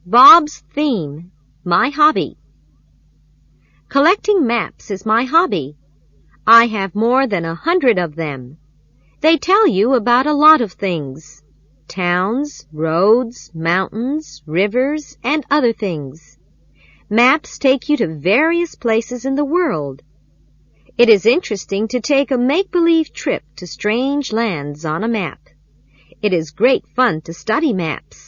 Bob's theme, my hobby. Collecting maps is my hobby. I have more than 100 of them. They tell you about a lot of things. Towns, roads, mountains, rivers, and other things. Maps take you to various places in the world. It is interesting to take a make-believe trip to strange lands on a map. It is great fun to study maps.